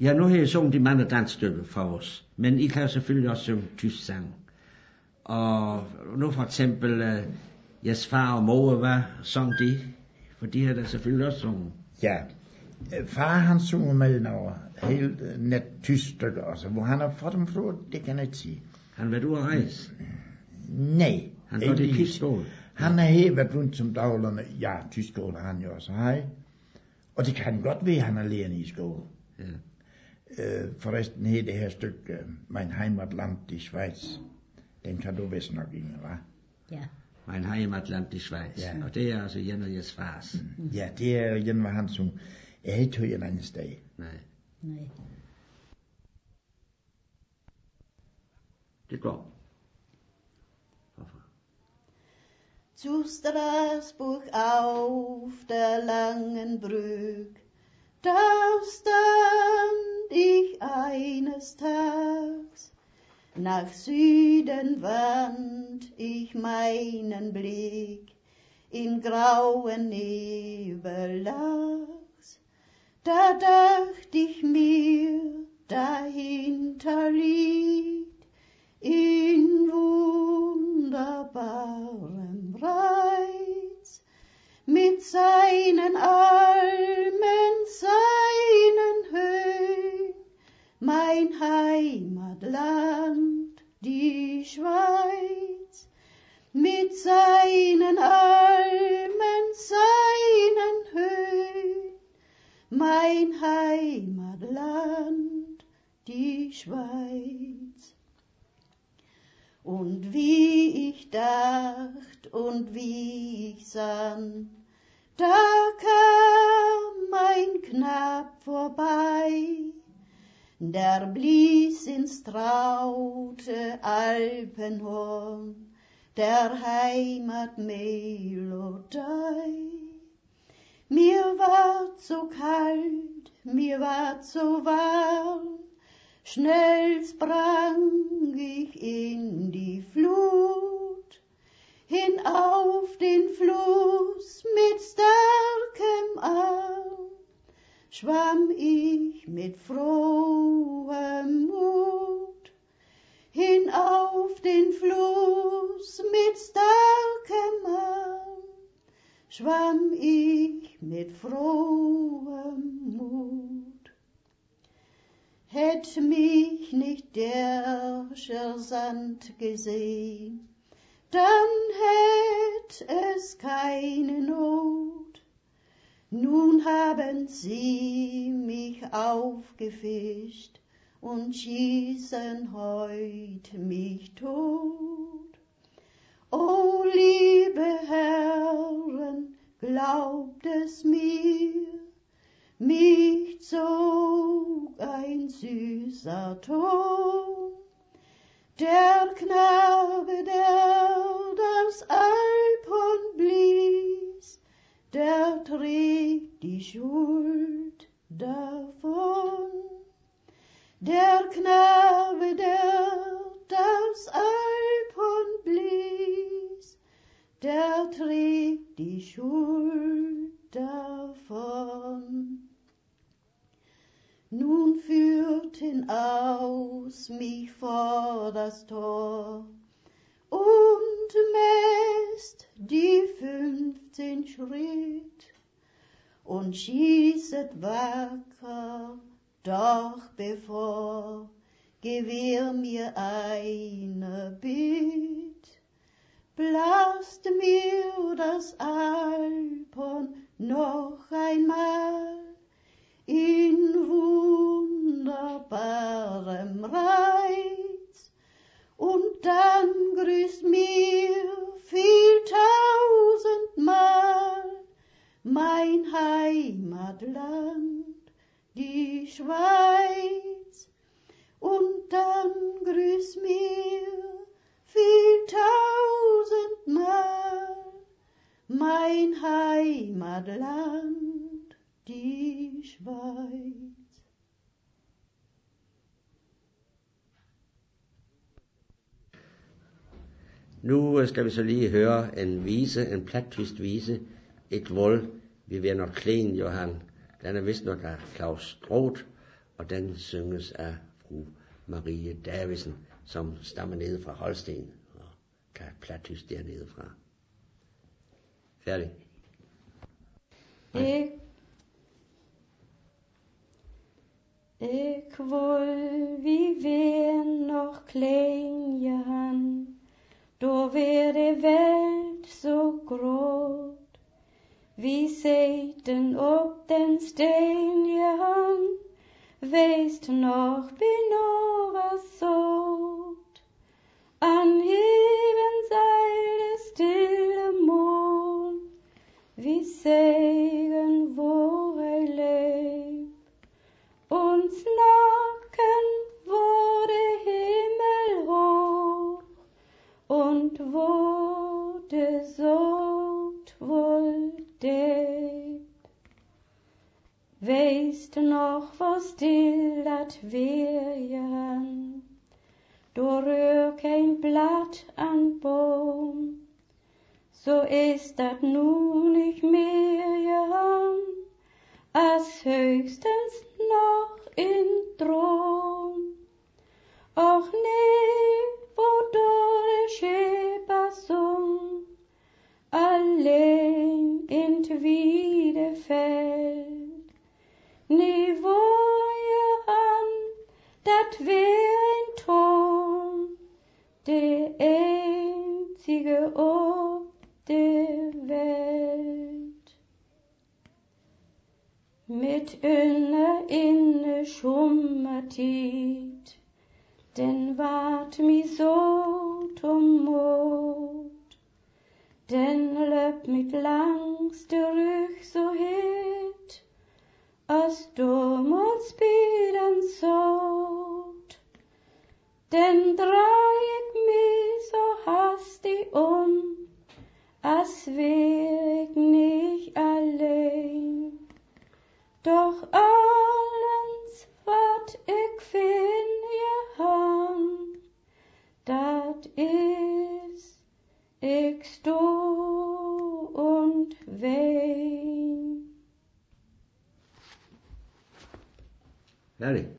Ja, nu har jeg sunget de mange dansstykker for os, men I kan selvfølgelig også synge tysk sang. Og nu for eksempel, jeres far og mor, hvad sang de? For de har da selvfølgelig også sunget. Ja, far han synger med noget helt net tysk stykker også. Hvor han har fået dem fra, det kan jeg ikke sige. Han været ude at rejse? Nej. Han går til tysk skole? Han har helt været rundt som daglerne. Ja, tysk skole har han jo også. Hej. Og det kan godt være, han er lærende i skole. Ja. Forresten her det her stykke, Mein Heimatland, die Schweiz. Den kan du vist nok ikke, hva'? Ja. Mein Heimatland, die Schweiz. Ja. Og det er altså en af jeres fars. Ja, det er igen, hvad han synger. Jeg har ikke hørt en anden sted. Nej. Nej. Det går. Hvorfor? Zu Straßburg auf der langen Brück, da stand ich eines Tags. Nach Süden wand ich meinen Blick, in grauen Nebel lag's. Da dacht ich mir, dahinter liegt in wunderbarem Reiz, mit seinen Almen, seinen Höhen, mein Heimatland, die Schweiz, mit seinen Almen, seinen Höhen, mein Heimatland, die Schweiz. Und wie ich dacht und wie ich sann, da kam ein Knab vorbei, der blies ins traute Alpenhorn der Heimatmelodie. Mir ward so kalt, mir ward so warm, schnell sprang ich in die Flut, hinauf den Fluss mit starkem Arm, schwamm ich mit frohem Mut, hinauf den Fluss mit starkem Arm, schwamm ich mit frohem Mut. Hätt mich nicht der Schersand gesehen, dann hätt es keine Not. Nun haben sie mich aufgefischt und schießen heut mich tot. O liebe Herren, glaubt es mir, mich zog ein süßer Ton. Der Knabe, der das Alphorn blies, der trägt die Schuld davon. Der Knabe, der das Alphorn blies, der trägt die Schuld davon. Nun führten aus mich vor das Tor und messt die 15 Schritt und schießet wacker, doch bevor Gewehr mir eine bitt, blast mir das Alphorn noch einmal in wunderbarem Reiz, und dann grüßt mir viel tausendmal mein Heimatland, die Schweiz, und dann grüßt mir viel tausendmal mein Heimatland, die Schweiz. Nu skal vi så lige høre en vise, en plattysk vise, et vold, vi vil nok klæne, Johan. Den er vist nok af Claus Stroth, og den synges af fru Marie Davidsen, som stammer nede fra Holsten og kan plattysk dernede fra. Færdig. Ich will wie wen noch klein, då wär die Welt so groß, wie seiten ob den Stein Johann, weist noch benora sot, an heben seile stille Mond, wie segen wo lebt, uns nacken wo der Himmel hoch, und wo der Sot wohl debt. Weist noch, wo still dat wär, do rühr kein Blatt an Baum, so ist dat nu nicht mehr, Johann, als höchstens noch in Traum. Och nee, wo do der Schäfer sung, allein in t'Wiede Feld. Nee, wo Johann, dat wär ein Ton, der einzige ob der Welt. Mit inne Schummertit, den ward mi so tomot, den löp mit langs derüch so het, as damals bieden sot, den drei ich mi so hastig as wär ich nicht allein, doch allens wat ich find, Johann, dat is, ich sto und wein. Færdig.